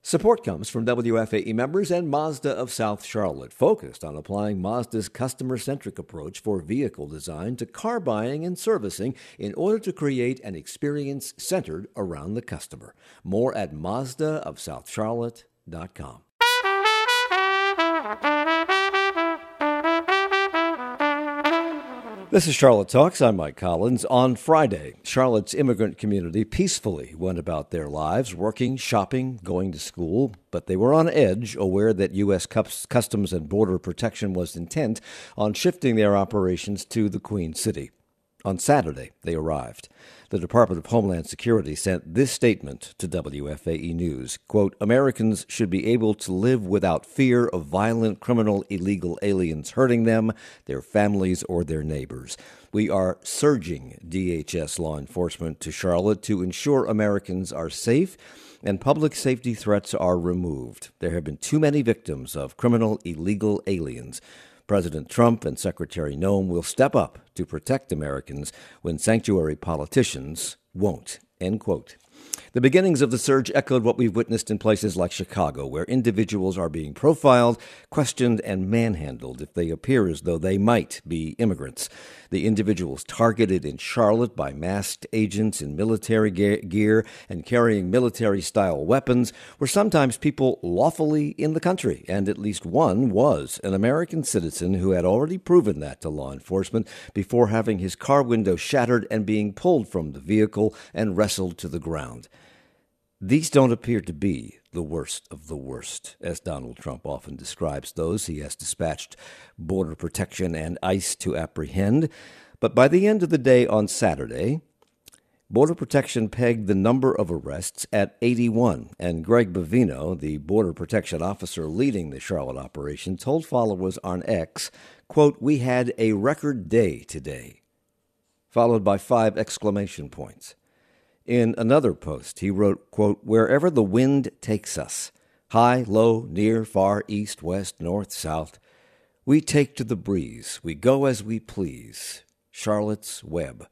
Support comes from WFAE members and Mazda of South Charlotte, focused on applying Mazda's customer-centric approach for vehicle design to car buying and servicing in order to create an experience centered around the customer. More at MazdaofSouthCharlotte.com. This is Charlotte Talks. I'm Mike Collins. On Friday, Charlotte's immigrant community peacefully went about their lives, working, shopping, going to school, but they were on edge, aware that U.S. Customs and Border Protection was intent on shifting their operations to the Queen City. On Saturday, they arrived. The Department of Homeland Security sent this statement to WFAE News, quote, Americans should be able to live without fear of violent, criminal, illegal aliens hurting them, their families, or their neighbors. We are surging DHS law enforcement to Charlotte to ensure Americans are safe and public safety threats are removed. There have been too many victims of criminal, illegal aliens. President Trump and Secretary Noem will step up to protect Americans when sanctuary politicians won't, end quote. The beginnings of the surge echoed what we've witnessed in places like Chicago, where individuals are being profiled, questioned, and manhandled if they appear as though they might be immigrants. The individuals targeted in Charlotte by masked agents in military gear and carrying military-style weapons were sometimes people lawfully in the country, and at least one was an American citizen who had already proven that to law enforcement before having his car window shattered and being pulled from the vehicle and wrestled to the ground. These don't appear to be the worst of the worst, as Donald Trump often describes those he has dispatched Border Protection and ICE to apprehend. But by the end of the day on Saturday, Border Protection pegged the number of arrests at 81, and Greg Bavino, the Border Protection officer leading the Charlotte operation, told followers on X, quote, we had a record day today, followed by 5 exclamation points. In another post, he wrote, quote, wherever the wind takes us, high, low, near, far, east, west, north, south, we take to the breeze. We go as we please. Charlotte's Web.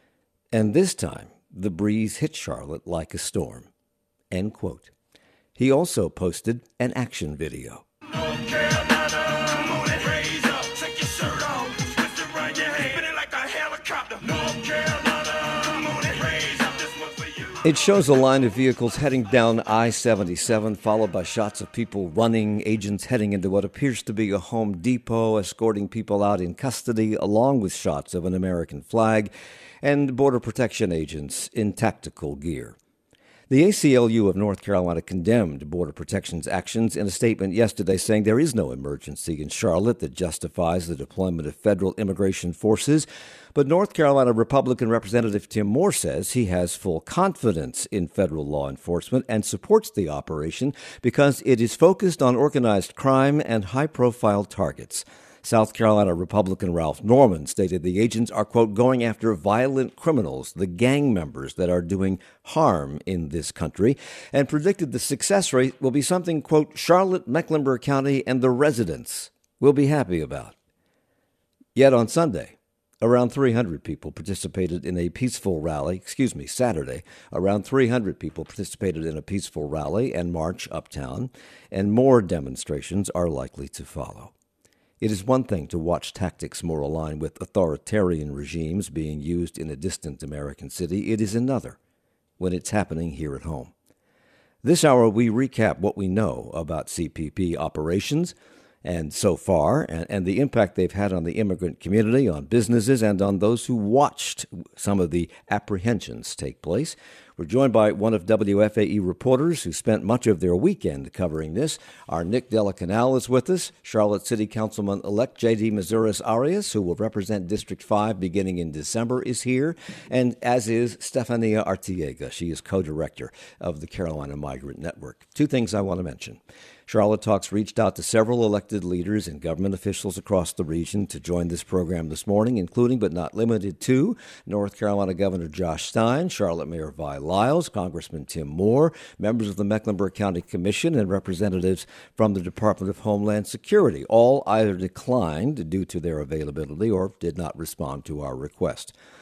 And this time, the breeze hit Charlotte like a storm, end quote. He also posted an action video. It shows a line of vehicles heading down I-77, followed by shots of people running, agents heading into what appears to be a Home Depot, escorting people out in custody, along with shots of an American flag, and Border Protection agents in tactical gear. The ACLU of North Carolina condemned Border Protection's actions in a statement yesterday, saying there is no emergency in Charlotte that justifies the deployment of federal immigration forces. But North Carolina Republican Representative Tim Moore says he has full confidence in federal law enforcement and supports the operation because it is focused on organized crime and high-profile targets. South Carolina Republican Ralph Norman stated the agents are, quote, going after violent criminals, the gang members that are doing harm in this country, and predicted the success rate will be something, quote, Charlotte, Mecklenburg County, and the residents will be happy about. Yet on Sunday, around 300 people participated in a peaceful rally, Saturday, around 300 people participated in a peaceful rally and march uptown, and more demonstrations are likely to follow. It is one thing to watch tactics more aligned with authoritarian regimes being used in a distant American city. It is another when it's happening here at home. This hour, we recap what we know about CPP operations and so far, and the impact they've had on the immigrant community, on businesses, and on those who watched some of the apprehensions take place. We're joined by one of WFAE reporters who spent much of their weekend covering this. Our Nick Della Canal is with us. Charlotte City Councilman-elect J.D. Mazuris Arias, who will represent District 5 beginning in December, is here, and as is Stefania Artiega. She is co-director of the Carolina Migrant Network. Two things I want to mention. Charlotte Talks reached out to several elected leaders and government officials across the region to join this program this morning, including but not limited to North Carolina Governor Josh Stein, Charlotte Mayor Vi Lyles, Congressman Tim Moore, members of the Mecklenburg County Commission, and representatives from the Department of Homeland Security. All either declined due to their availability or did not respond to our request.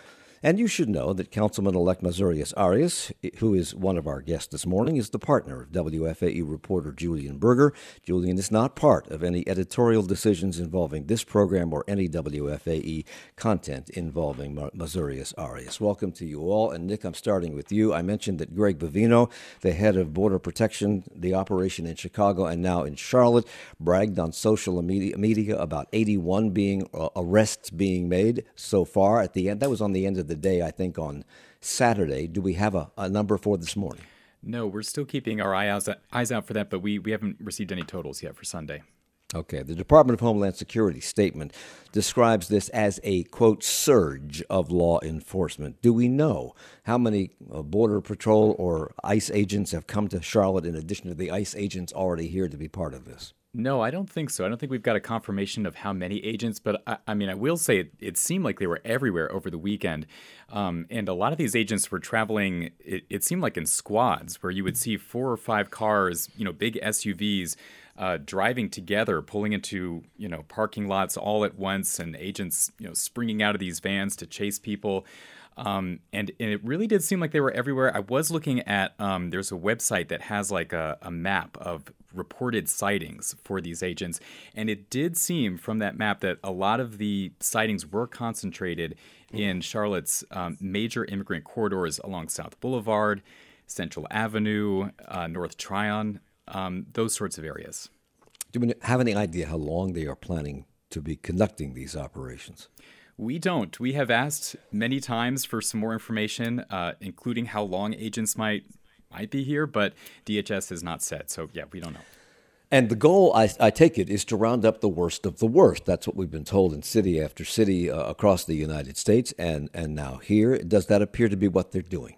And you should know that Councilman-elect Masurius Arias, who is one of our guests this morning, is the partner of WFAE reporter Julian Berger. Julian is not part of any editorial decisions involving this program or any WFAE content involving Masurius Arias. Welcome to you all. And Nick, I'm starting with you. I mentioned that Greg Bovino, the head of Border Protection, the operation in Chicago and now in Charlotte, bragged on social media about 81 arrests being made so far at the end. That was on the end of the day, I think, on Saturday. Do we have a number for this morning? No, we're still keeping our eyes out for that, but we haven't received any totals yet for Sunday. Okay. The Department of Homeland Security statement describes this as a, quote, surge of law enforcement. Do we know how many Border Patrol or ICE agents have come to Charlotte in addition to the ICE agents already here to be part of this? No, I don't think so. I don't think we've got a confirmation of how many agents, but I mean, I will say it seemed like they were everywhere over the weekend. And a lot of these agents were traveling, it seemed like in squads where you would see 4 or 5 cars, big SUVs, driving together, pulling into, parking lots all at once, and agents, springing out of these vans to chase people. And it really did seem like they were everywhere. I was looking at, there's a website that has like a map of reported sightings for these agents. And it did seem from that map that a lot of the sightings were concentrated in Charlotte's major immigrant corridors along South Boulevard, Central Avenue, North Tryon, those sorts of areas. Do we have any idea how long they are planning to be conducting these operations? We don't. We have asked many times for some more information, including how long agents might be here, but DHS has not said. So, yeah, we don't know. And the goal, I take it, is to round up the worst of the worst. That's what we've been told in city after city across the United States and now here. Does that appear to be what they're doing?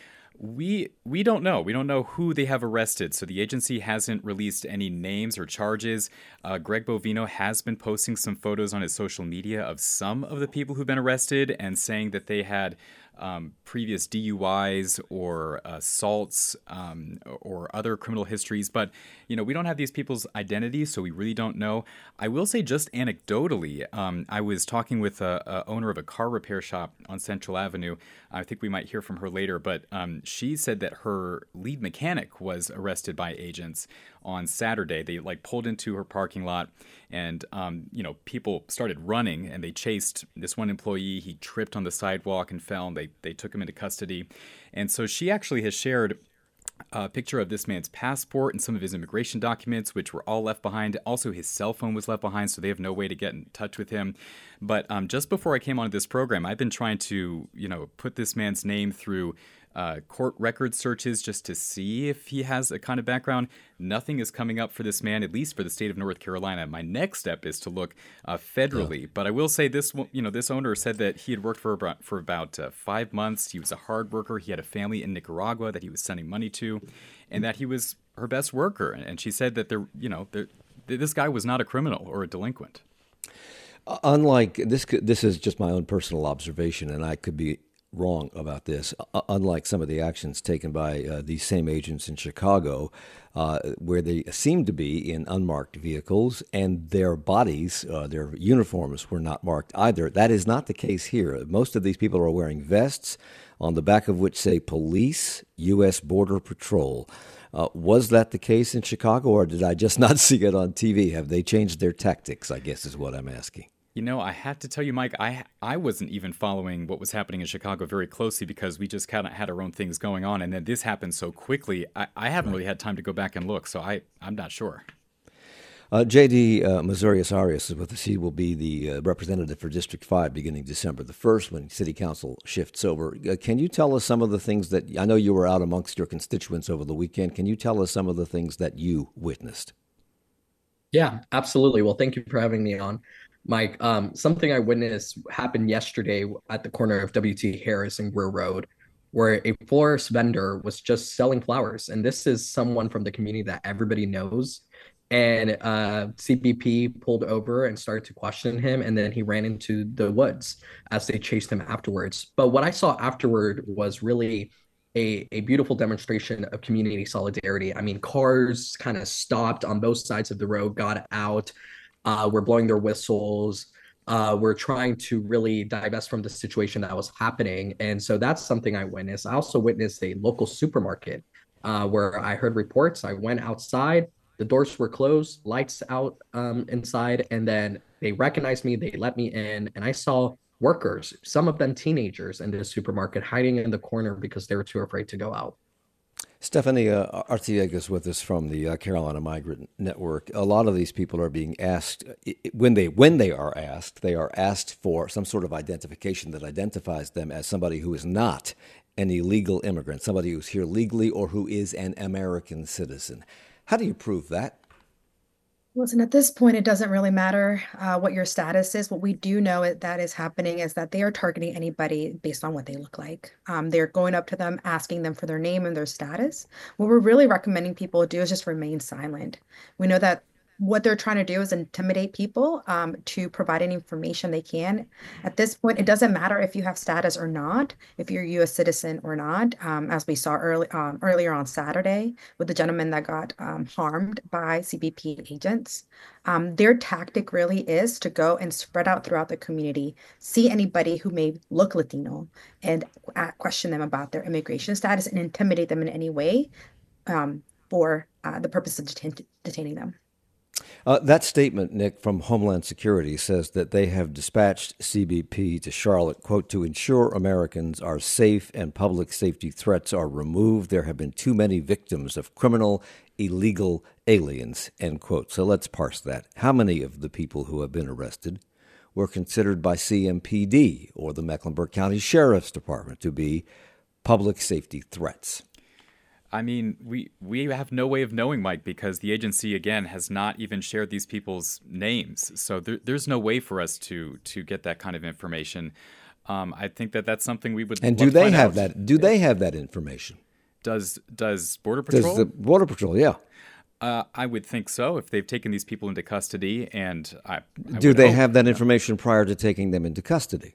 We don't know. We don't know who they have arrested. So the agency hasn't released any names or charges. Greg Bovino has been posting some photos on his social media of some of the people who've been arrested and saying that they had previous DUIs or assaults or other criminal histories. But, we don't have these people's identities, so we really don't know. I will say just anecdotally, I was talking with a owner of a car repair shop on Central Avenue. I think we might hear from her later, but she said that her lead mechanic was arrested by agents on Saturday. They pulled into her parking lot and, people started running and they chased this one employee. He tripped on the sidewalk and fell, and they took him into custody. And so she actually has shared a picture of this man's passport and some of his immigration documents, which were all left behind. Also, his cell phone was left behind, so they have no way to get in touch with him. But just before I came onto this program, I've been trying to, put this man's name through court record searches just to see if he has a kind of background. Nothing is coming up for this man, at least for the state of North Carolina. My next step is to look federally. But I will say this, this owner said that he had worked for about 5 months. He was a hard worker. He had a family in Nicaragua that he was sending money to, and that he was her best worker. And she said that this guy was not a criminal or a delinquent. Unlike this is just my own personal observation, and I could be wrong about this. Unlike some of the actions taken by these same agents in Chicago, where they seem to be in unmarked vehicles and their bodies, their uniforms were not marked either. That is not the case here. Most of these people are wearing vests on the back of which say police, U.S. Border Patrol. Was that the case in Chicago, or did I just not see it on TV? Have they changed their tactics, I guess is what I'm asking. I have to tell you, Mike, I wasn't even following what was happening in Chicago very closely because we just kind of had our own things going on. And then this happened so quickly, I haven't really had time to go back and look. So I'm not sure. J.D. Masurius Arias is with us. He will be the representative for District 5 beginning December the 1st when City Council shifts over. Can you tell us some of the things that, I know you were out amongst your constituents over the weekend. Can you tell us some of the things that you witnessed? Yeah, absolutely. Well, thank you for having me on, Mike. Something I witnessed happened yesterday at the corner of W.T. Harris and Greer Road, where a florist vendor was just selling flowers. And this is someone from the community that everybody knows. And CBP pulled over and started to question him. And then he ran into the woods as they chased him afterwards. But what I saw afterward was really a beautiful demonstration of community solidarity. I mean, cars kind of stopped on both sides of the road, got out, were blowing their whistles. were trying to really divest from the situation that was happening. And so that's something I witnessed. I also witnessed a local supermarket where I heard reports. I went outside, the doors were closed, lights out inside, and then they recognized me, they let me in, and I saw workers, some of them teenagers in the supermarket hiding in the corner because they were too afraid to go out. Stefania Arteaga is with us from the Carolina Migrant Network. A lot of these people are being asked when they are asked for some sort of identification that identifies them as somebody who is not an illegal immigrant, somebody who's here legally or who is an American citizen. How do you prove that? Listen, at this point, it doesn't really matter what your status is. What we do know that is happening is that they are targeting anybody based on what they look like. They're going up to them, asking them for their name and their status. What we're really recommending people do is just remain silent. We know that what they're trying to do is intimidate people to provide any information they can. At this point, it doesn't matter if you have status or not, if you're a U.S. citizen or not, as we saw earlier on Saturday with the gentleman that got harmed by CBP agents. Their tactic really is to go and spread out throughout the community, see anybody who may look Latino, and question them about their immigration status and intimidate them in any way for the purpose of detaining them. That statement, Nick, from Homeland Security says that they have dispatched CBP to Charlotte, quote, to ensure Americans are safe and public safety threats are removed. There have been too many victims of criminal, illegal aliens, end quote. So let's parse that. How many of the people who have been arrested were considered by CMPD or the Mecklenburg County Sheriff's Department to be public safety threats? I mean, we have no way of knowing, Mike, because the agency, again, has not even shared these people's names. So there's no way for us to get that kind of information. I think that's something we would. And do they have that? Do they have that information? Does Border Patrol? Does the Border Patrol? Yeah. I would think so. If they've taken these people into custody, and I do they have that information prior to taking them into custody?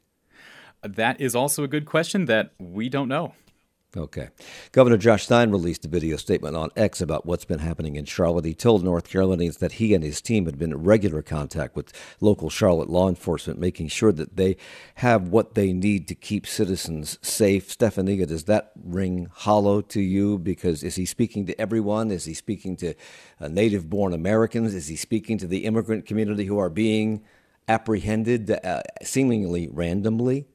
That is also a good question that we don't know. Okay. Governor Josh Stein released a video statement on X about what's been happening in Charlotte. He told North Carolinians that he and his team had been in regular contact with local Charlotte law enforcement, making sure that they have what they need to keep citizens safe. Stefania, does that ring hollow to you? Because is he speaking to everyone? Is he speaking to native-born Americans? Is he speaking to the immigrant community who are being apprehended seemingly randomly?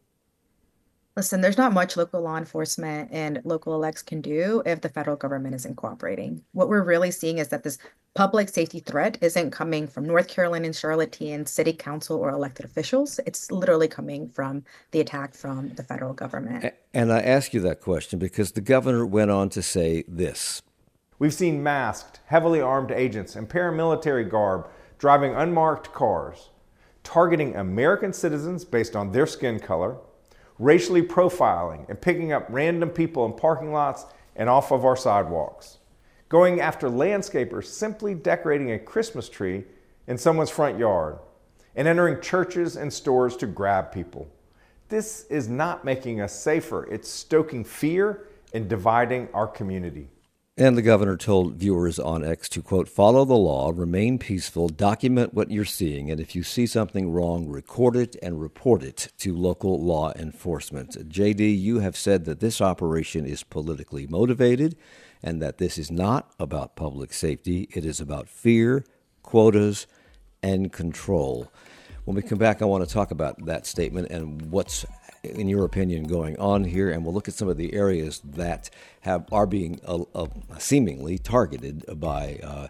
Listen, there's not much local law enforcement and local elects can do if the federal government isn't cooperating. What we're really seeing is that this public safety threat isn't coming from North Carolinian, Charlottean, city council, or elected officials. It's literally coming from the attack from the federal government. And I ask you that question because the governor went on to say this. We've seen masked, heavily armed agents in paramilitary garb driving unmarked cars, targeting American citizens based on their skin color, racially profiling and picking up random people in parking lots and off of our sidewalks, going after landscapers simply decorating a Christmas tree in someone's front yard, and entering churches and stores to grab people. This is not making us safer. It's stoking fear and dividing our community. And the governor told viewers on X to, quote, follow the law, remain peaceful, document what you're seeing, and if you see something wrong, record it and report it to local law enforcement. JD, you have said that this operation is politically motivated and that this is not about public safety. It is about fear, quotas, and control. When we come back, I want to talk about that statement and what's, in your opinion, going on here, and we'll look at some of the areas that are being seemingly targeted by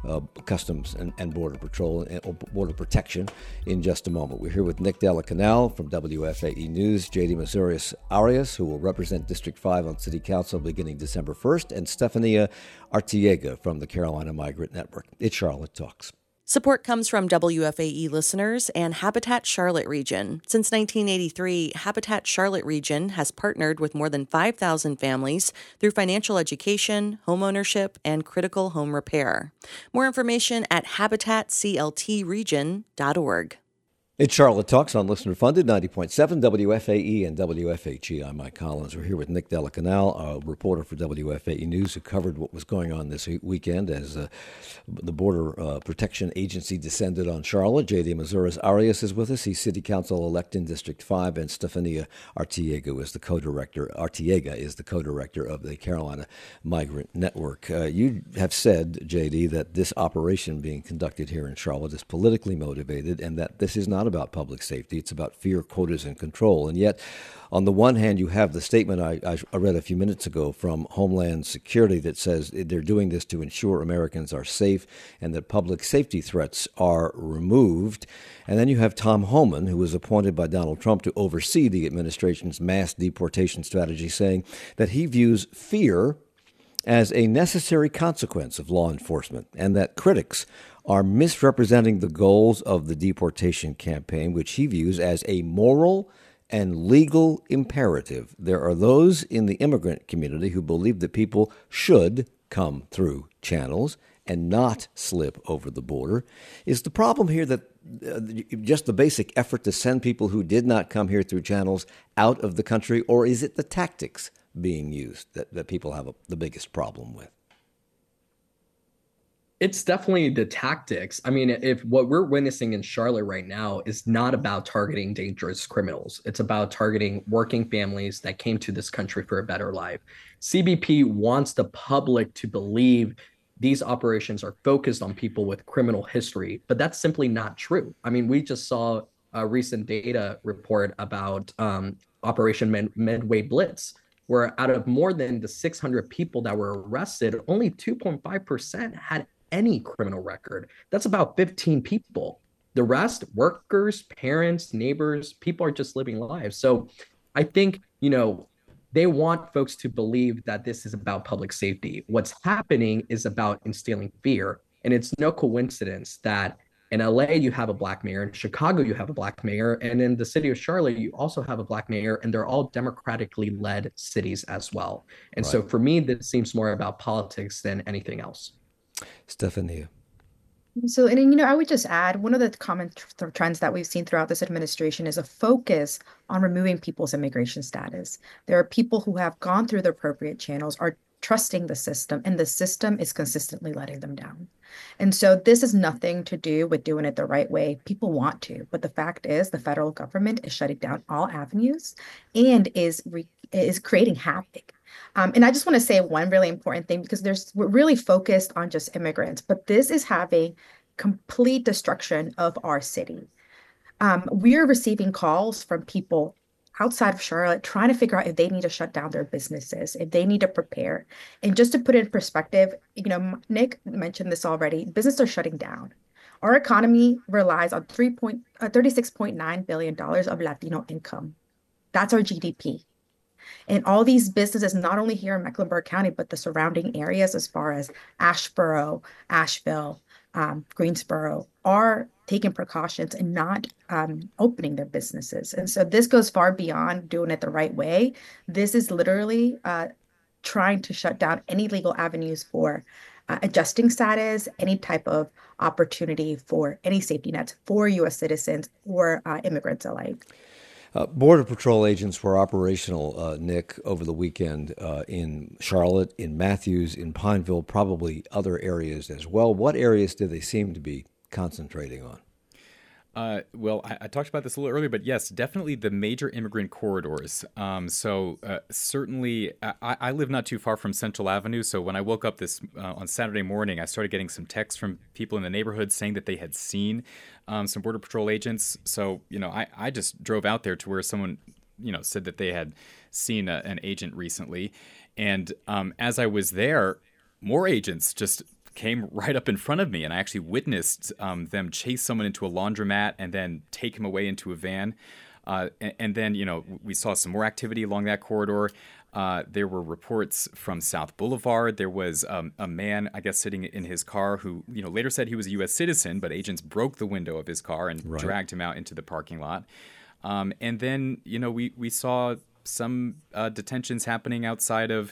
Customs and Border Patrol and Border Protection in just a moment. We're here with Nick Della Canal from WFAE News, JD Mazarias Arias, who will represent District 5 on City Council beginning December 1st, and Stefania Arteaga from the Carolina Migrant Network. It's Charlotte Talks. Support comes from WFAE listeners and Habitat Charlotte Region. Since 1983, Habitat Charlotte Region has partnered with more than 5,000 families through financial education, homeownership, and critical home repair. More information at habitatcltregion.org. It's Charlotte Talks on Listener Funded, 90.7 WFAE and WFHE. I'm Mike Collins. We're here with Nick Delacanal, a reporter for WFAE News, who covered what was going on this weekend as the Border Protection Agency descended on Charlotte. J.D. Mazuras Arias is with us. He's City Council-elect in District 5, and Stefania Arteaga is the co-director. Arteaga is the co-director of the Carolina Migrant Network. You have said, J.D., that this operation being conducted here in Charlotte is politically motivated and that this is not about public safety. It's about fear, quotas, and control. And yet, on the one hand, you have the statement I read a few minutes ago from Homeland Security that says they're doing this to ensure Americans are safe and that public safety threats are removed. And then you have Tom Homan, who was appointed by Donald Trump to oversee the administration's mass deportation strategy, saying that he views fear as a necessary consequence of law enforcement and that critics are misrepresenting the goals of the deportation campaign, which he views as a moral and legal imperative. There are those in the immigrant community who believe that people should come through channels and not slip over the border. Is the problem here that just the basic effort to send people who did not come here through channels out of the country, or is it the tactics being used that people have the biggest problem with? It's definitely the tactics. I mean, if what we're witnessing in Charlotte right now is not about targeting dangerous criminals, it's about targeting working families that came to this country for a better life. CBP wants the public to believe these operations are focused on people with criminal history, but that's simply not true. I mean, we just saw a recent data report about Operation Midway Blitz, where out of more than the 600 people that were arrested, only 2.5% had any criminal record. That's about 15 people. The rest, workers, parents, neighbors, people are just living lives. So I think, they want folks to believe that this is about public safety. What's happening is about instilling fear. And it's no coincidence that in LA, you have a black mayor. In Chicago, you have a black mayor. And in the city of Charlotte, you also have a black mayor. And they're all democratically led cities as well. And so for me, this seems more about politics than anything else. Stefania. So, and I would just add one of the common trends that we've seen throughout this administration is a focus on removing people's immigration status. There are people who have gone through the appropriate channels, are trusting the system, and the system is consistently letting them down. And so this has nothing to do with doing it the right way. People want to, but the fact is the federal government is shutting down all avenues and is creating havoc. And I just want to say one really important thing, because we're really focused on just immigrants, but this is having complete destruction of our city. We're receiving calls from people outside of Charlotte trying to figure out if they need to shut down their businesses, if they need to prepare. And just to put it in perspective, Nick mentioned this already, businesses are shutting down. Our economy relies on $36.9 billion of Latino income. That's our GDP. And all these businesses, not only here in Mecklenburg County, but the surrounding areas as far as Asheboro, Asheville, Greensboro, are taking precautions and not opening their businesses. And so this goes far beyond doing it the right way. This is literally trying to shut down any legal avenues for adjusting status, any type of opportunity for any safety nets for U.S. citizens or immigrants alike. Border Patrol agents were operational, Nick, over the weekend in Charlotte, in Matthews, in Pineville, probably other areas as well. What areas do they seem to be concentrating on? Well, I talked about this a little earlier, but yes, definitely the major immigrant corridors. Certainly, I live not too far from Central Avenue. So when I woke up on Saturday morning, I started getting some texts from people in the neighborhood saying that they had seen some Border Patrol agents. So, I just drove out there to where someone, said that they had seen an agent recently. And as I was there, more agents just came right up in front of me, and I actually witnessed them chase someone into a laundromat and then take him away into a van. And then, we saw some more activity along that corridor. There were reports from South Boulevard. There was a man, I guess, sitting in his car who, later said he was a U.S. citizen, but agents broke the window of his car and dragged him out into the parking lot. And then, we saw some detentions happening outside of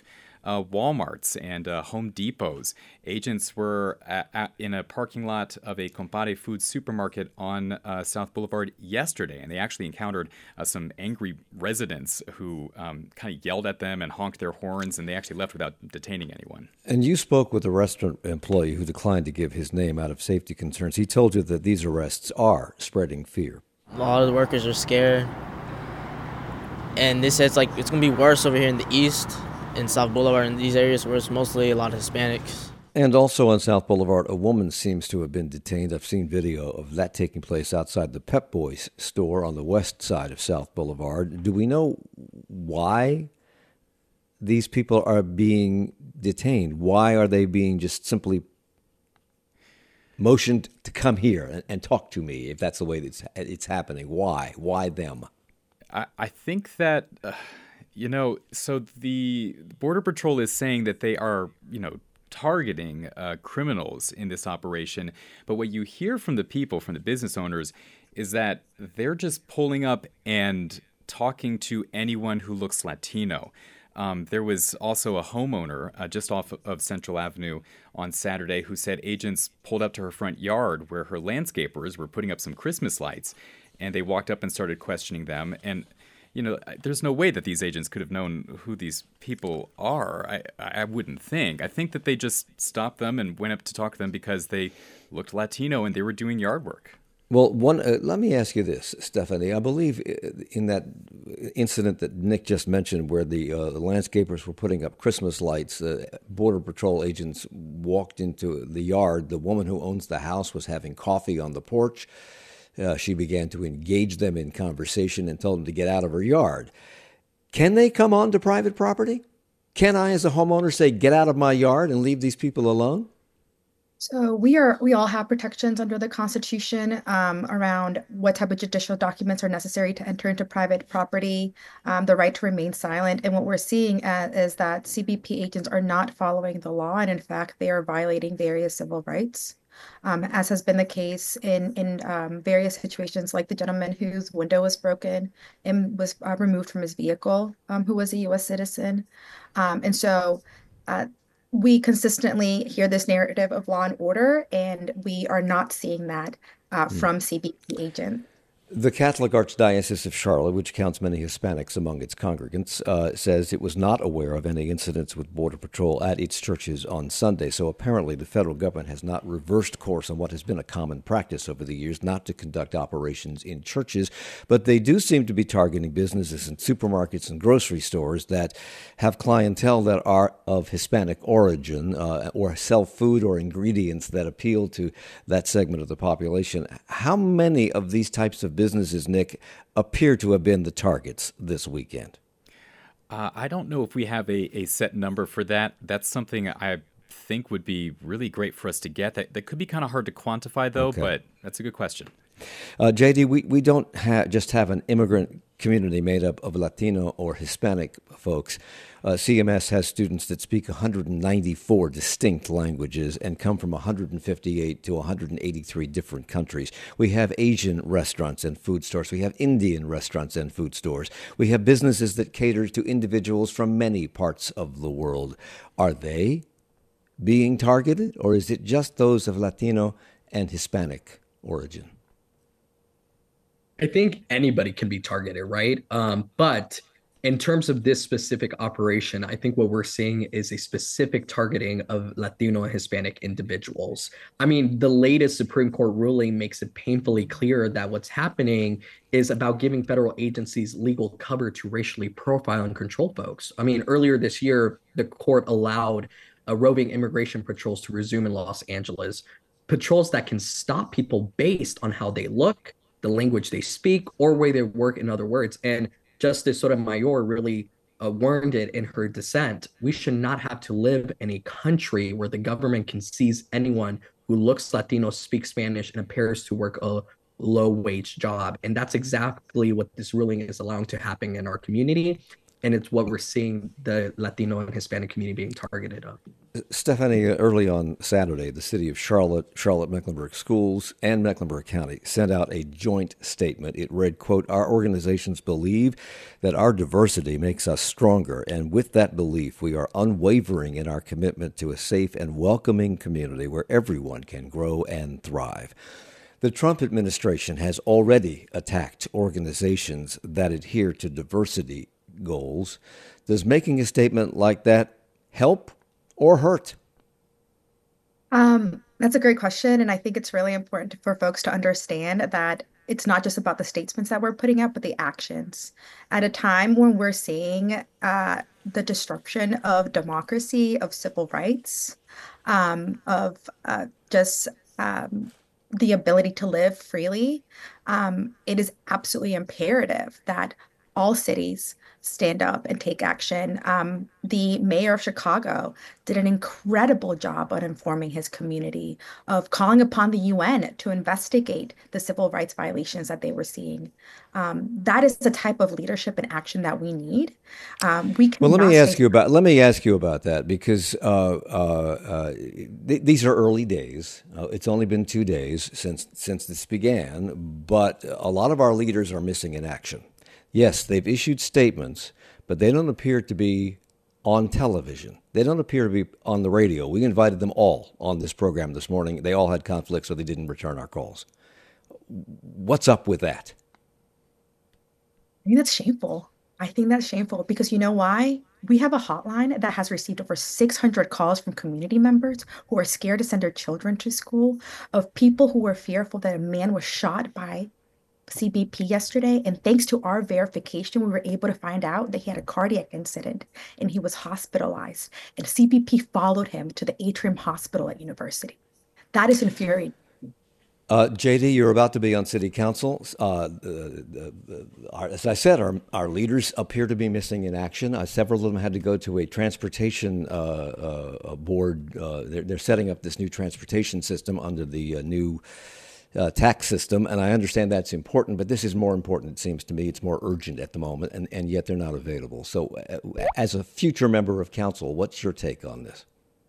Walmarts and Home Depots. Agents were in a parking lot of a Compare Food supermarket on South Boulevard yesterday, and they actually encountered some angry residents who kind of yelled at them and honked their horns, and they actually left without detaining anyone. And you spoke with a restaurant employee who declined to give his name out of safety concerns. He told you that these arrests are spreading fear. A lot of the workers are scared, and they said it's going to be worse over here in the east, in South Boulevard, in these areas where it's mostly a lot of Hispanics. And also on South Boulevard, a woman seems to have been detained. I've seen video of that taking place outside the Pep Boys store on the west side of South Boulevard. Do we know why these people are being detained? Why are they being just simply motioned to come here and talk to me, if that's the way it's happening? Why? Why them? I think that, so the Border Patrol is saying that they are, targeting criminals in this operation. But what you hear from the people, from the business owners, is that they're just pulling up and talking to anyone who looks Latino. There was also a homeowner just off of Central Avenue on Saturday who said agents pulled up to her front yard where her landscapers were putting up some Christmas lights, and they walked up and started questioning them. And there's no way that these agents could have known who these people are. I wouldn't think. I think that they just stopped them and went up to talk to them because they looked Latino and they were doing yard work. Well, let me ask you this, Stephanie. I believe in that incident that Nick just mentioned where the landscapers were putting up Christmas lights, Border Patrol agents walked into the yard. The woman who owns the house was having coffee on the porch. She began to engage them in conversation and told them to get out of her yard. Can they come onto private property? Can I, as a homeowner, say, get out of my yard and leave these people alone? So we all have protections under the Constitution around what type of judicial documents are necessary to enter into private property, the right to remain silent. And what we're seeing is that CBP agents are not following the law, and in fact, they are violating various civil rights. As has been the case in various situations, like the gentleman whose window was broken and was removed from his vehicle, who was a U.S. citizen. And so we consistently hear this narrative of law and order, and we are not seeing that from CBP agents. The Catholic Archdiocese of Charlotte, which counts many Hispanics among its congregants, says it was not aware of any incidents with Border Patrol at its churches on Sunday. So apparently the federal government has not reversed course on what has been a common practice over the years, not to conduct operations in churches. But they do seem to be targeting businesses and supermarkets and grocery stores that have clientele that are of Hispanic origin or sell food or ingredients that appeal to that segment of the population. How many of these types of businesses, Nick, appear to have been the targets this weekend? I don't know if we have a set number for that. That's something I think would be really great for us to get. That could be kind of hard to quantify, though, but that's a good question. JD, we don't just have an immigrant community made up of Latino or Hispanic folks. CMS has students that speak 194 distinct languages and come from 158 to 183 different countries. We have Asian restaurants and food stores. We have Indian restaurants and food stores. We have businesses that cater to individuals from many parts of the world. Are they being targeted, or is it just those of Latino and Hispanic origin? I think anybody can be targeted, right? But in terms of this specific operation, I think what we're seeing is a specific targeting of Latino and Hispanic individuals. I mean, the latest Supreme Court ruling makes it painfully clear that what's happening is about giving federal agencies legal cover to racially profile and control folks. I mean, earlier this year, the court allowed roving immigration patrols to resume in Los Angeles, patrols that can stop people based on how they look, the language they speak, or where they work, in other words. And Justice Sotomayor really warned it in her dissent. We should not have to live in a country where the government can seize anyone who looks Latino, speaks Spanish, and appears to work a low-wage job. And that's exactly what this ruling is allowing to happen in our community. and it's what we're seeing the Latino and Hispanic community being targeted of. Stephanie, early on Saturday, the city of Charlotte-Mecklenburg Schools, and Mecklenburg County sent out a joint statement. It read, quote, "Our organizations believe that our diversity makes us stronger, and with that belief, we are unwavering in our commitment to a safe and welcoming community where everyone can grow and thrive." The Trump administration has already attacked organizations that adhere to diversity goals. Does making a statement like that help or hurt? That's a great question. And I think it's really important for folks to understand that it's not just about the statements that we're putting out, but the actions. At a time when we're seeing the disruption of democracy, of civil rights, of just the ability to live freely, it is absolutely imperative that all cities stand up and take action. The mayor of Chicago did an incredible job on informing his community, of calling upon the UN to investigate the civil rights violations that they were seeing. That is the type of leadership and action that we need. We Well, let cannot me ask stay. you about that because these are early days. It's only been 2 days since this began, but a lot of our leaders are missing in action. Yes, they've issued statements, but they don't appear to be on television. They don't appear to be on the radio. We invited them all on this program this morning. They all had conflicts, so they didn't return our calls. What's up with that? I think that's shameful. I think that's shameful because you know why? We have a hotline that has received over 600 calls from community members who are scared to send their children to school, of people who were fearful that a man was shot by CBP yesterday. And thanks to our verification, we were able to find out that he had a cardiac incident and he was hospitalized. And CBP followed him to the Atrium Hospital at University. That is infuriating. JD, you're about to be on city council. As I said, our leaders appear to be missing in action. Several of them had to go to a transportation board. They're setting up this new transportation system under the new tax system, and I understand that's important, but this is more important, it seems to me. It's more urgent at the moment, and yet they're not available. So as a future member of council, what's your take on this?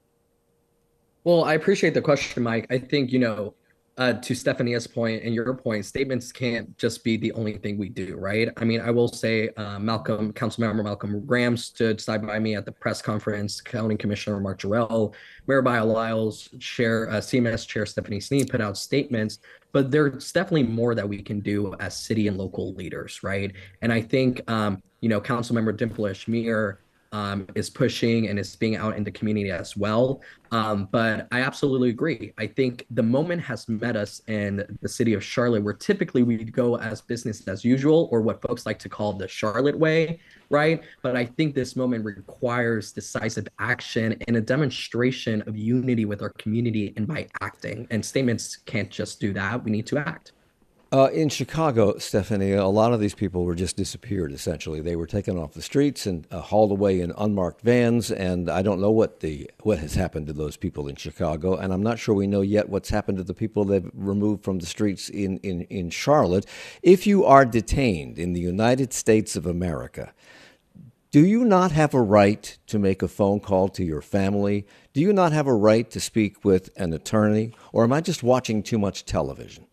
Well, I appreciate the question, Mike. I think, to Stephania's point and your point, statements can't just be the only thing we do, right? I mean, I will say Councilmember Malcolm Graham stood side by me at the press conference. County Commissioner Mark Jarrell, Mayor Biles, CMS Chair Stephanie Sneed put out statements, but there's definitely more that we can do as city and local leaders, right? And I think, Councilmember Dimple Ishmael is pushing and is being out in the community as well. But I absolutely agree. I think the moment has met us in the city of Charlotte, where typically we'd go as business as usual, or what folks like to call the Charlotte way, right? But I think this moment requires decisive action and a demonstration of unity with our community and by acting. And statements can't just do that. We need to act. In Chicago, Stephanie, a lot of these people were just disappeared, essentially. They were taken off the streets and hauled away in unmarked vans, and I don't know what has happened to those people in Chicago, and I'm not sure we know yet what's happened to the people they've removed from the streets in Charlotte. If you are detained in the United States of America, do you not have a right to make a phone call to your family? Do you not have a right to speak with an attorney? Or am I just watching too much television?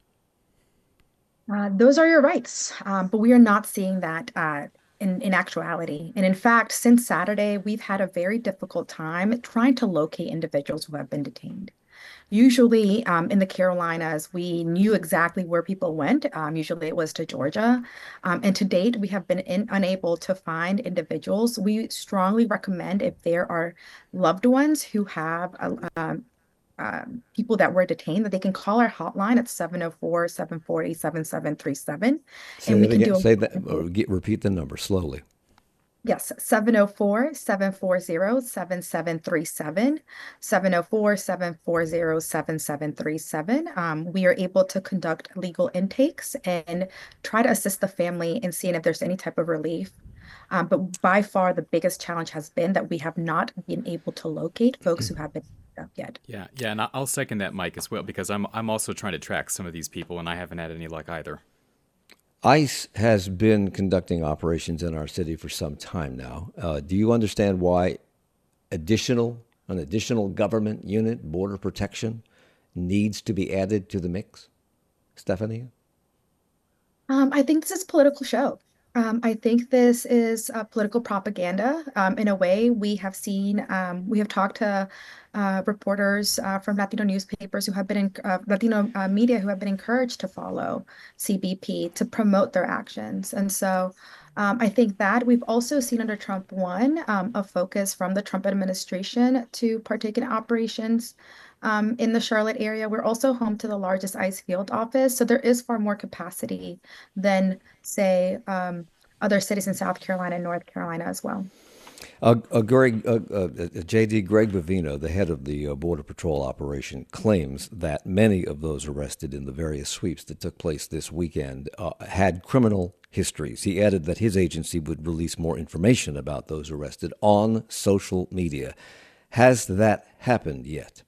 Those are your rights, but we are not seeing that in actuality. And in fact, since Saturday, we've had a very difficult time trying to locate individuals who have been detained. Usually in the Carolinas, we knew exactly where people went. Usually it was to Georgia. And to date, we have been unable to find individuals. We strongly recommend, if there are loved ones who have people that were detained, that they can call our hotline at 704-740-7737. Say And we that can again. do Say that, or repeat the number slowly. Yes, 704-740-7737, 704-740-7737. We are able to conduct legal intakes and try to assist the family in seeing if there's any type of relief. But by far, the biggest challenge has been that we have not been able to locate folks who have been picked up yet. Yeah, and I'll second that, Mike, as well, because I'm also trying to track some of these people, and I haven't had any luck either. ICE has been conducting operations in our city for some time now. Do you understand why an additional government unit, border protection, needs to be added to the mix? Stephanie? I think this is political show. I think this is political propaganda. In a way, we have talked to reporters from Latino newspapers who have been Latino media who have been encouraged to follow CBP to promote their actions. And so I think that we've also seen under Trump one a focus from the Trump administration to partake in operations in the Charlotte area. We're also home to the largest ICE field office, so there is far more capacity than, say, other cities in South Carolina and North Carolina as well. JD Greg Bovino, the head of the Border Patrol operation, claims that many of those arrested in the various sweeps that took place this weekend had criminal histories. He added that his agency would release more information about those arrested on social media. Has that happened yet?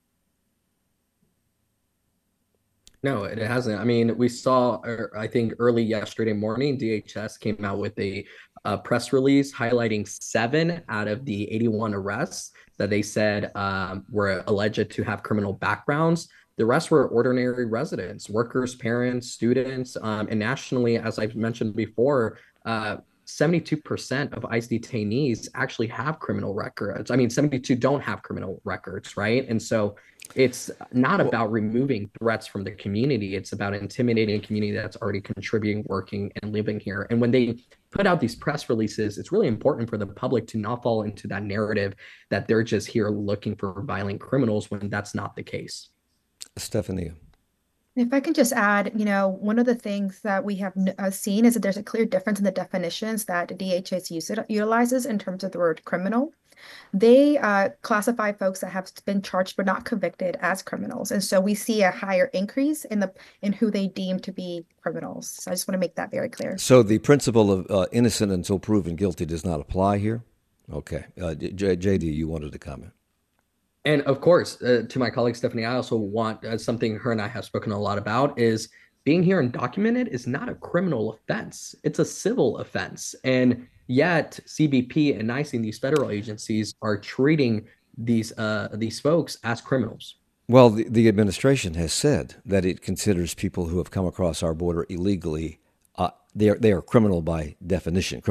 No, it hasn't. I mean, we saw, I think early yesterday morning, DHS came out with a press release highlighting 7 out of the 81 arrests that they said were alleged to have criminal backgrounds. The rest were ordinary residents, workers, parents, students, and nationally, as I've mentioned before, 72% of ICE detainees actually have criminal records. I mean, 72 don't have criminal records, right? And so it's not about removing threats from the community. It's about intimidating a community that's already contributing, working, and living here. And when they put out these press releases, it's really important for the public to not fall into that narrative that they're just here looking for violent criminals when that's not the case. Stephanie. If I can just add, one of the things that we have seen is that there's a clear difference in the definitions that DHS utilizes in terms of the word criminal. They classify folks that have been charged but not convicted as criminals. And so we see a higher increase in who they deem to be criminals. So I just want to make that very clear. So the principle of innocent until proven guilty does not apply here? Okay. JD, you wanted to comment. And of course, to my colleague Stephanie, I also want something her and I have spoken a lot about is being here and documented is not a criminal offense. It's a civil offense. And yet CBP and ICE and these federal agencies are treating these folks as criminals. Well, the administration has said that it considers people who have come across our border illegally, they are criminals by definition.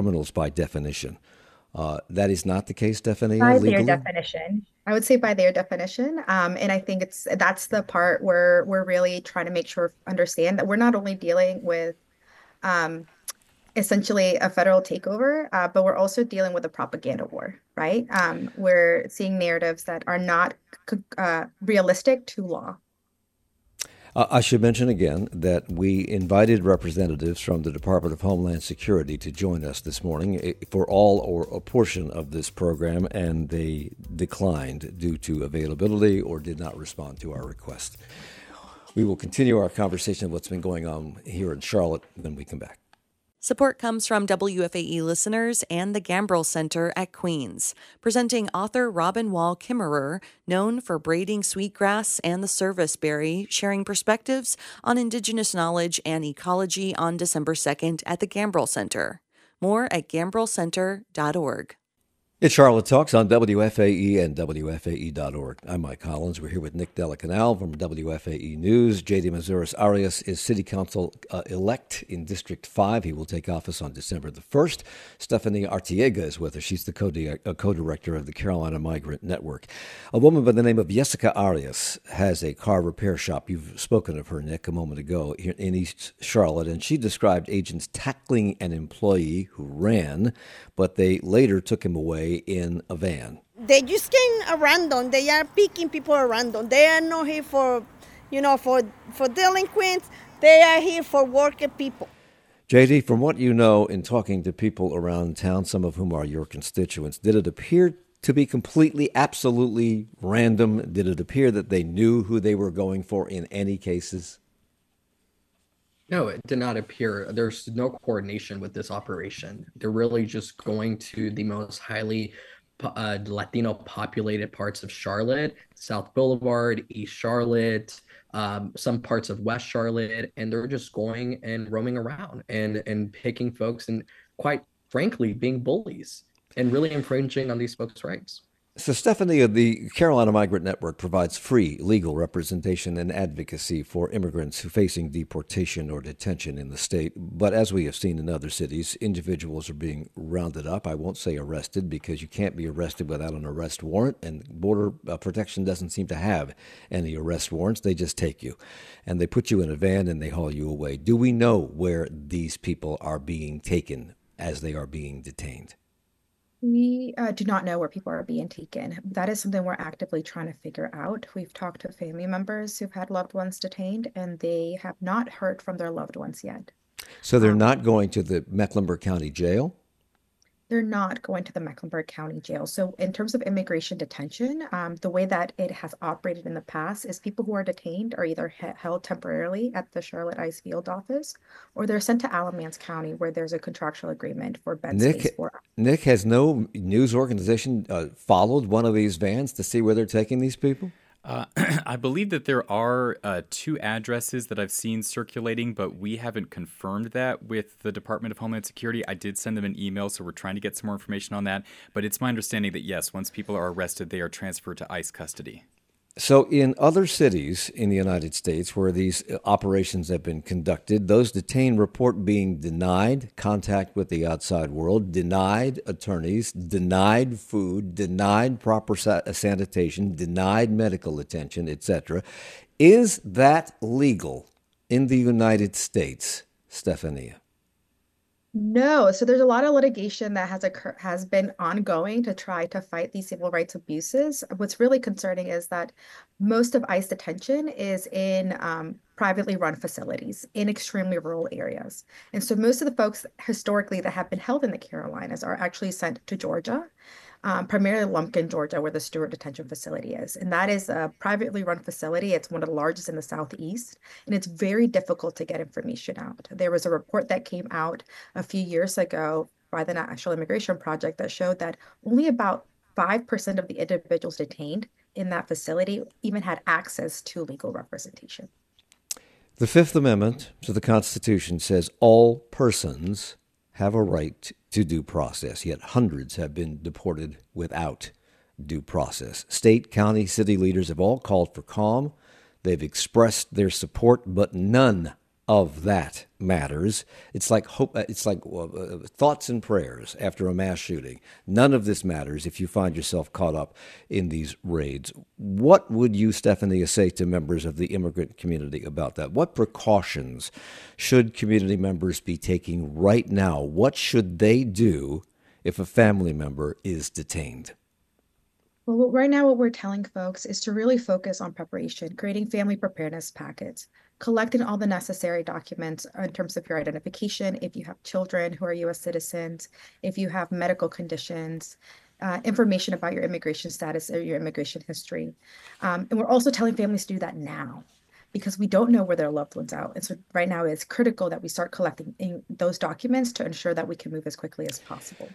That is not the case, Stephanie? By their definition. I would say by their definition. And I think that's the part where we're really trying to make sure understand that we're not only dealing with essentially a federal takeover, but we're also dealing with a propaganda war, right? We're seeing narratives that are not realistic to law. I should mention again that we invited representatives from the Department of Homeland Security to join us this morning for all or a portion of this program, and they declined due to availability or did not respond to our request. We will continue our conversation of what's been going on here in Charlotte when we come back. Support comes from WFAE listeners and the Gambrell Center at Queens, presenting author Robin Wall Kimmerer, known for braiding sweetgrass and the serviceberry, sharing perspectives on Indigenous knowledge and ecology on December 2nd at the Gambrell Center. More at gambrellcenter.org. It's Charlotte Talks on WFAE and WFAE.org. I'm Mike Collins. We're here with Nick Delacanal from WFAE News. J.D. Mazuris Arias is City Council elect in District 5. He will take office on December the 1st. Stephanie Artiega is with us. She's the co-director of the Carolina Migrant Network. A woman by the name of Jessica Arias has a car repair shop. You've spoken of her, Nick, a moment ago here in East Charlotte, and she described agents tackling an employee who ran, but they later took him away in a van. They just came random. They are picking people at random. They are not here for delinquents. They are here for working people. JD, from what you know in talking to people around town, some of whom are your constituents, did it appear to be completely, absolutely random? Did it appear that they knew who they were going for in any cases? No, it did not appear. There's no coordination with this operation. They're really just going to the most highly Latino populated parts of Charlotte, South Boulevard, East Charlotte, some parts of West Charlotte, and they're just going and roaming around and picking folks and quite frankly being bullies and really infringing on these folks' rights. So, Stephanie, the Carolina Migrant Network provides free legal representation and advocacy for immigrants who are facing deportation or detention in the state. But as we have seen in other cities, individuals are being rounded up. I won't say arrested because you can't be arrested without an arrest warrant, and Border Protection doesn't seem to have any arrest warrants. They just take you and they put you in a van and they haul you away. Do we know where these people are being taken as they are being detained? We do not know where people are being taken. That is something we're actively trying to figure out. We've talked to family members who've had loved ones detained, and they have not heard from their loved ones yet. So they're not going to the Mecklenburg County Jail? They're not going to the Mecklenburg County Jail. So in terms of immigration detention, the way that it has operated in the past is people who are detained are either held temporarily at the Charlotte ICE field office, or they're sent to Alamance County where there's a contractual agreement for bed space for. Nick, has no news organization followed one of these vans to see where they're taking these people? I believe that there are 2 addresses that I've seen circulating, but we haven't confirmed that with the Department of Homeland Security. I did send them an email, so we're trying to get some more information on that. But it's my understanding that, yes, once people are arrested, they are transferred to ICE custody. So in other cities in the United States where these operations have been conducted, those detained report being denied contact with the outside world, denied attorneys, denied food, denied proper sanitation, denied medical attention, etc. Is that legal in the United States, Stephania? No, so there's a lot of litigation that has been ongoing to try to fight these civil rights abuses. What's really concerning is that most of ICE detention is in privately run facilities in extremely rural areas. And so most of the folks historically that have been held in the Carolinas are actually sent to Georgia, primarily Lumpkin, Georgia, where the Stewart Detention Facility is. And that is a privately run facility. It's one of the largest in the Southeast, and it's very difficult to get information out. There was a report that came out a few years ago by the National Immigration Project that showed that only about 5% of the individuals detained in that facility even had access to legal representation. The Fifth Amendment to the Constitution says all persons have a right to due process, yet hundreds have been deported without due process. State, county, city leaders have all called for calm. They've expressed their support, but none of that matters. It's like hope. It's like thoughts and prayers after a mass shooting. None of this matters if you find yourself caught up in these raids. What would you, Stephanie, say to members of the immigrant community about that? What precautions should community members be taking right now? What should they do if a family member is detained? Well, right now, what we're telling folks is to really focus on preparation, creating family preparedness packets, collecting all the necessary documents in terms of your identification, if you have children who are U.S. citizens, if you have medical conditions, information about your immigration status or your immigration history. And we're also telling families to do that now because we don't know where their loved ones are. And so right now it's critical that we start collecting those documents to ensure that we can move as quickly as possible.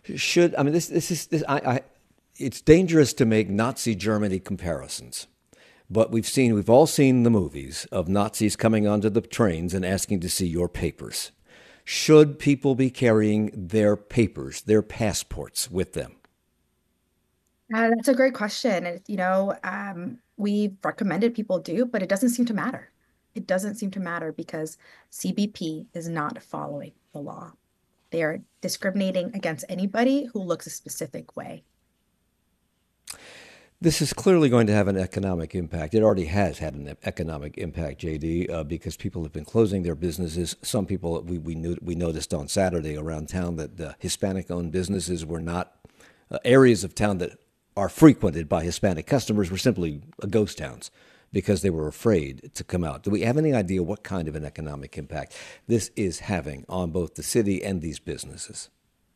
It's dangerous to make Nazi Germany comparisons. But we've all seen the movies of Nazis coming onto the trains and asking to see your papers. Should people be carrying their papers, their passports with them? That's a great question. And, we've recommended people do, but it doesn't seem to matter. It doesn't seem to matter because CBP is not following the law. They are discriminating against anybody who looks a specific way. This is clearly going to have an economic impact. It already has had an economic impact, JD, because people have been closing their businesses. Some people, we noticed on Saturday around town that Hispanic-owned businesses were not areas of town that are frequented by Hispanic customers were simply ghost towns because they were afraid to come out. Do we have any idea what kind of an economic impact this is having on both the city and these businesses?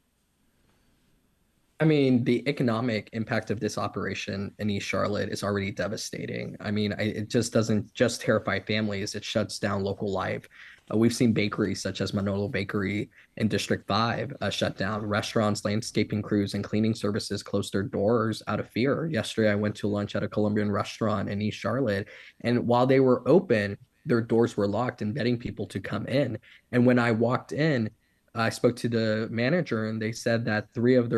I mean, the economic impact of this operation in East Charlotte is already devastating. I mean, it just doesn't just terrify families. It shuts down local life. We've seen bakeries such as Manolo Bakery in District 5 shut down. Restaurants, landscaping crews, and cleaning services closed their doors out of fear. Yesterday, I went to lunch at a Colombian restaurant in East Charlotte, and while they were open, their doors were locked, inviting people to come in. And when I walked in, I spoke to the manager, and they said that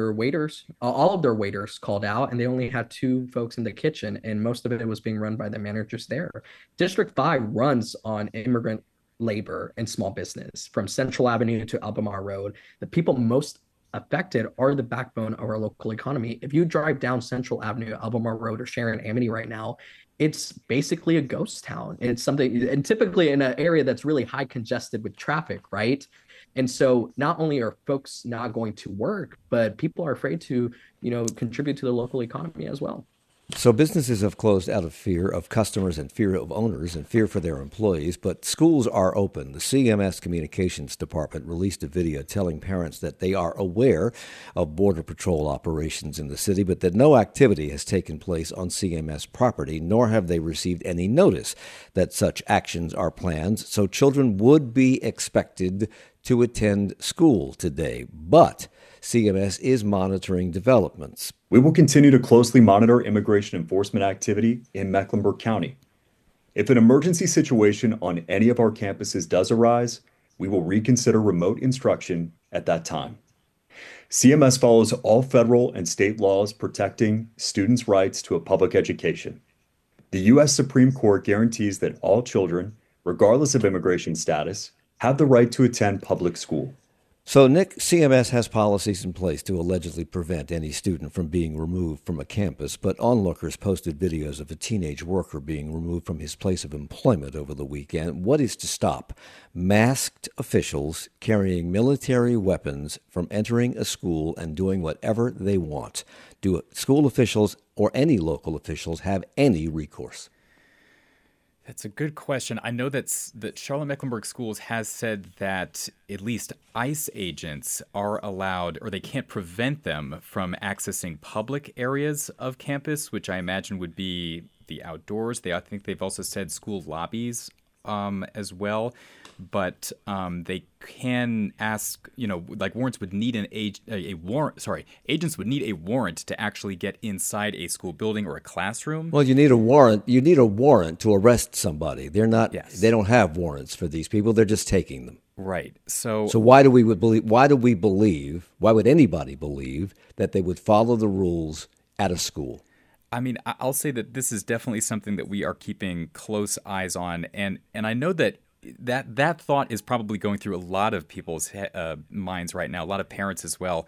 all of their waiters called out, and they only had two folks in the kitchen, and most of it was being run by the managers there. District 5 runs on immigrant labor and small business from Central Avenue to Albemarle Road. The people most affected are the backbone of our local economy. If you drive down Central Avenue, Albemarle Road, or Sharon Amity right now, it's basically a ghost town. It's something, and typically in an area that's really high congested with traffic, right? And so not only are folks not going to work, but people are afraid to, contribute to the local economy as well. So businesses have closed out of fear of customers and fear of owners and fear for their employees, but schools are open. The CMS Communications Department released a video telling parents that they are aware of Border Patrol operations in the city, but that no activity has taken place on CMS property, nor have they received any notice that such actions are planned. So children would be expected to attend school today, but CMS is monitoring developments. We will continue to closely monitor immigration enforcement activity in Mecklenburg County. If an emergency situation on any of our campuses does arise, we will reconsider remote instruction at that time. CMS follows all federal and state laws protecting students' rights to a public education. The U.S. Supreme Court guarantees that all children, regardless of immigration status, have the right to attend public school. So, Nick, CMS has policies in place to allegedly prevent any student from being removed from a campus, but onlookers posted videos of a teenage worker being removed from his place of employment over the weekend. What is to stop masked officials carrying military weapons from entering a school and doing whatever they want? Do school officials or any local officials have any recourse? That's a good question. I know that Charlotte-Mecklenburg Schools has said that at least ICE agents are allowed, or they can't prevent them from accessing public areas of campus, which I imagine would be the outdoors. I think they've also said school lobbies as well. But they can ask, like warrants would need a warrant. Sorry, agents would need a warrant to actually get inside a school building or a classroom. Well, you need a warrant. You need a warrant to arrest somebody. They're not. Yes. They don't have warrants for these people. They're just taking them. Right. So why do we believe? Why do we believe? Why would anybody believe that they would follow the rules at a school? I mean, I'll say that this is definitely something that we are keeping close eyes on, and I know that thought is probably going through a lot of people's minds right now, a lot of parents as well.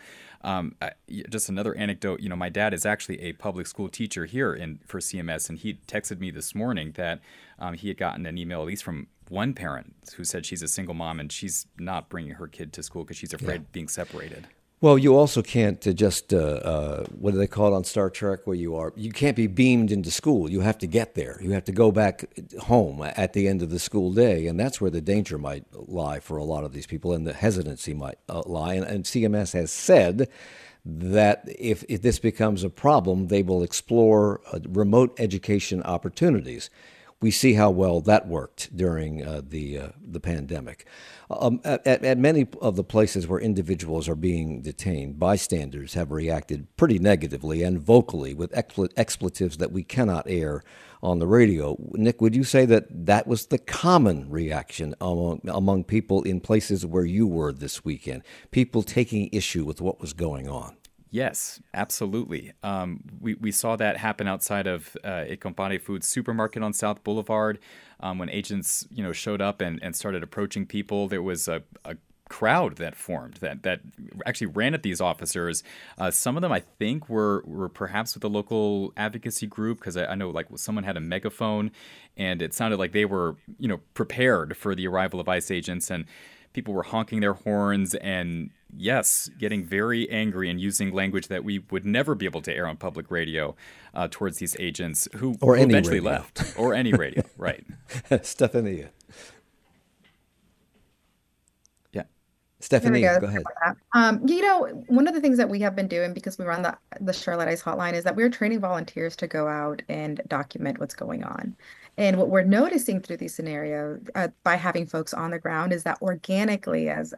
Just another anecdote, my dad is actually a public school teacher here for CMS, and he texted me this morning that he had gotten an email, at least from one parent, who said she's a single mom and she's not bringing her kid to school because she's afraid of being separated. Well, you also can't just, what do they call it on Star Trek, where you can't be beamed into school. You have to get there. You have to go back home at the end of the school day. And that's where the danger might lie for a lot of these people, and the hesitancy might lie. And CMS has said that if this becomes a problem, they will explore remote education opportunities. We see how well that worked during the pandemic. At many of the places where individuals are being detained, bystanders have reacted pretty negatively and vocally with expletives that we cannot air on the radio. Nick, would you say that was the common reaction among people in places where you were this weekend? People taking issue with what was going on? Yes, absolutely. We saw that happen outside of a Compare Foods supermarket on South Boulevard when agents, showed up and started approaching people. There was a crowd that formed that actually ran at these officers. Some of them, I think, were perhaps with the local advocacy group, because I know like someone had a megaphone, and it sounded like they were, prepared for the arrival of ICE agents, and people were honking their horns and, yes, getting very angry and using language that we would never be able to air on public radio towards these agents who eventually left. Or any radio, right. Stephanie. Yeah. Stephanie, go ahead. One of the things that we have been doing, because we run the Charlotte ICE hotline, is that we're training volunteers to go out and document what's going on. And what we're noticing through these scenarios by having folks on the ground is that organically, as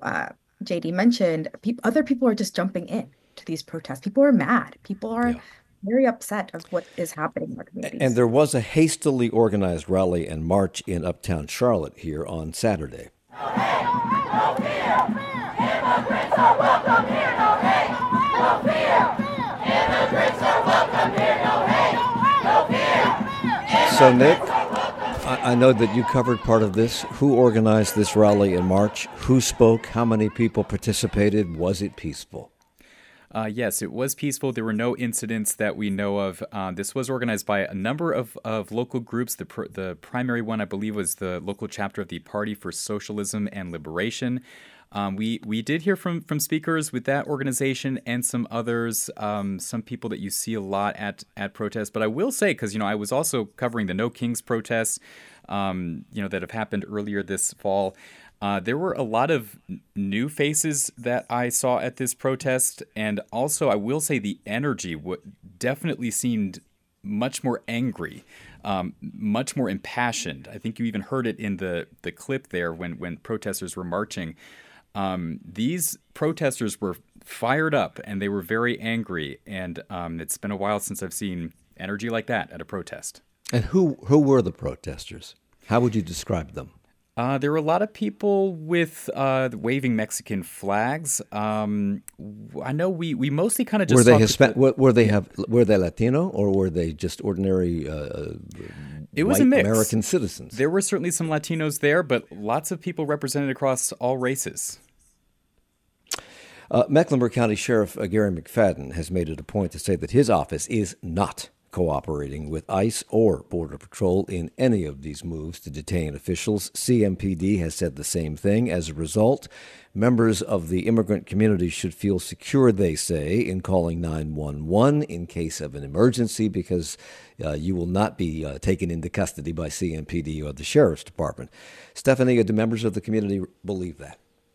JD mentioned, other people are just jumping in to these protests. People are mad. People are very upset of what is happening in our communities. And there was a hastily organized rally and march in Uptown Charlotte here on Saturday. No hate, no fear. Immigrants are welcome here. No hate, no fear. Immigrants are welcome here. No hate, no fear. So, Nick, I know that you covered part of this. Who organized this rally and march? Who spoke? How many people participated? Was it peaceful? Yes, it was peaceful. There were no incidents that we know of. This was organized by a number of local groups. The primary one, I believe, was the local chapter of the Party for Socialism and Liberation. We did hear from speakers with that organization and some others, some people that you see a lot at protests. But I will say, because I was also covering the No Kings protests, that have happened earlier this fall. There were a lot of new faces that I saw at this protest, and also I will say the energy definitely seemed much more angry, much more impassioned. I think you even heard it in the clip there when protesters were marching. These protesters were fired up and they were very angry, and it's been a while since I've seen energy like that at a protest. And who were the protesters? How would you describe them? There were a lot of people with waving Mexican flags. I know we mostly kind of just were they Latino, or were they just ordinary it was a mix. American citizens? There were certainly some Latinos there, but lots of people represented across all races. Mecklenburg County Sheriff Gary McFadden has made it a point to say that his office is not cooperating with ICE or Border Patrol in any of these moves to detain officials. CMPD has said the same thing. As a result, members of the immigrant community should feel secure, they say, in calling 911 in case of an emergency, because you will not be taken into custody by CMPD or the Sheriff's Department. Stephanie, do members of the community believe that?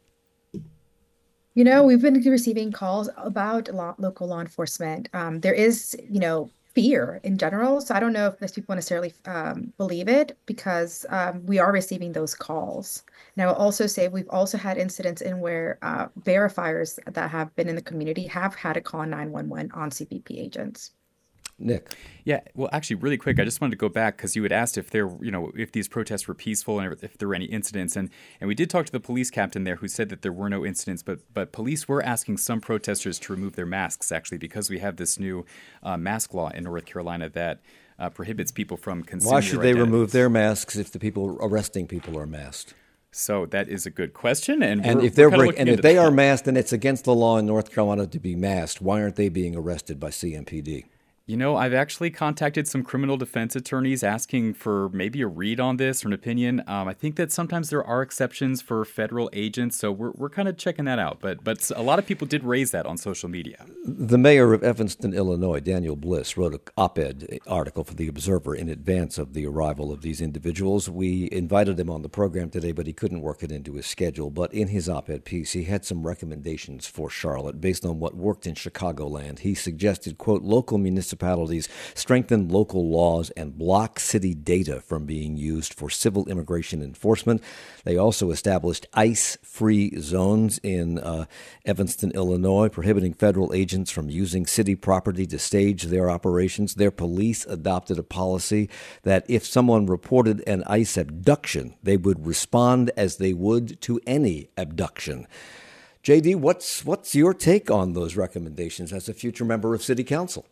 We've been receiving calls about local law enforcement. There is, fear in general. So I don't know if those people necessarily believe it, because we are receiving those calls. And I will also say we've also had incidents in where verifiers that have been in the community have had to call 911 on CBP agents. Nick. Yeah, well, actually, really quick, I just wanted to go back because you had asked if if these protests were peaceful and if there were any incidents, and we did talk to the police captain there who said that there were no incidents, but police were asking some protesters to remove their masks, actually, because we have this new mask law in North Carolina that prohibits people from concealing Why should they identities. remove their masks if the people arresting people are masked? So that is a good question, and if they are masked and it's against the law in North Carolina to be masked, why aren't they being arrested by CMPD? I've actually contacted some criminal defense attorneys asking for maybe a read on this or an opinion. I think that sometimes there are exceptions for federal agents, so we're kind of checking that out. But a lot of people did raise that on social media. The mayor of Evanston, Illinois, Daniel Bliss, wrote an op-ed article for The Observer in advance of the arrival of these individuals. We invited him on the program today, but he couldn't work it into his schedule. But in his op-ed piece, he had some recommendations for Charlotte based on what worked in Chicagoland. He suggested, quote, local municipalities strengthen local laws and block city data from being used for civil immigration enforcement. They also established ICE-free zones in Evanston, Illinois, prohibiting federal agents from using city property to stage their operations. Their police adopted a policy that if someone reported an ICE abduction, they would respond as they would to any abduction. JD, what's your take on those recommendations as a future member of City Council?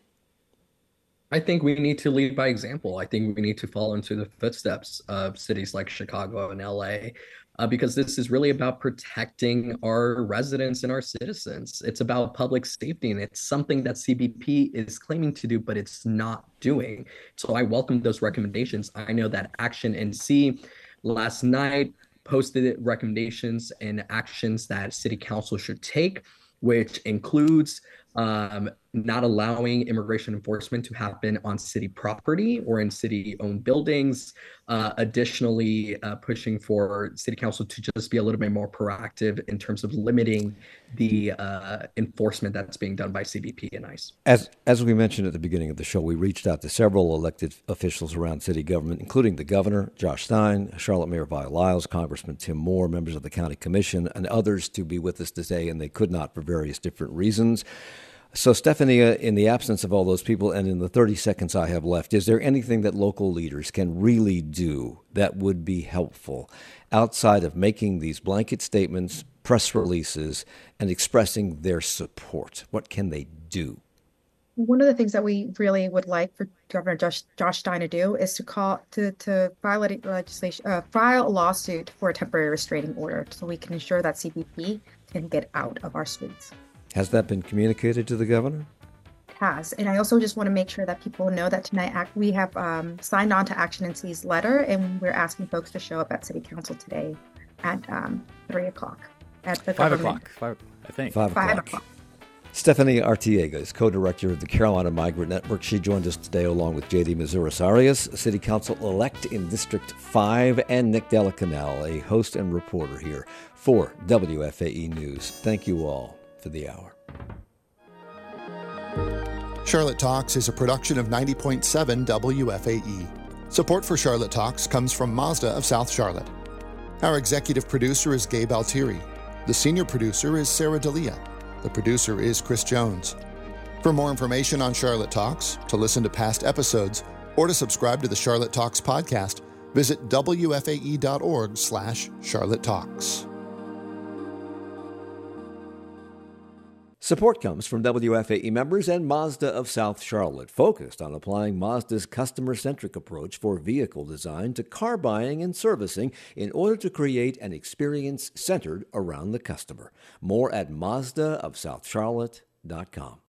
I think we need to lead by example. I think we need to follow into the footsteps of cities like Chicago and LA, because this is really about protecting our residents and our citizens. It's about public safety, and it's something that CBP is claiming to do, but it's not doing. So I welcome those recommendations. I know that Action NC last night posted recommendations and actions that City Council should take, which includes not allowing immigration enforcement to happen on city property or in city-owned buildings. Additionally, pushing for City Council to just be a little bit more proactive in terms of limiting the enforcement that's being done by CBP and ICE. As we mentioned at the beginning of the show, we reached out to several elected officials around city government, including the governor, Josh Stein, Charlotte Mayor Vi Lyles, Congressman Tim Moore, members of the county commission, and others to be with us today, and they could not for various different reasons. So, Stephanie, in the absence of all those people and in the 30 seconds I have left, is there anything that local leaders can really do that would be helpful outside of making these blanket statements, press releases, and expressing their support? What can they do? One of the things that we really would like for Governor Josh Stein to do is to file a lawsuit for a temporary restraining order so we can ensure that CBP can get out of our streets. Has that been communicated to the governor? It has. And I also just want to make sure that people know that tonight we have signed on to Action NC's letter, and we're asking folks to show up at City Council today at 3 o'clock. At the 5 o'clock, I think. 5 5 o'clock. o'clock. Stephanie Artiega is co-director of the Carolina Migrant Network. She joined us today along with J.D. Mazzuris Arias, City Council-elect in District 5, and Nick Della Canal, a host and reporter here for WFAE News. Thank you all for the hour. Charlotte Talks is a production of 90.7 WFAE. Support for Charlotte Talks comes from Mazda of South Charlotte. Our executive producer is Gabe Altieri. The senior producer is Sarah D'Elia. The producer is Chris Jones. For more information on Charlotte Talks, to listen to past episodes, or to subscribe to the Charlotte Talks podcast, visit wfae.org/Charlotte Talks. Support comes from WFAE members and Mazda of South Charlotte, focused on applying Mazda's customer-centric approach for vehicle design to car buying and servicing in order to create an experience centered around the customer. More at mazdaofsouthcharlotte.com.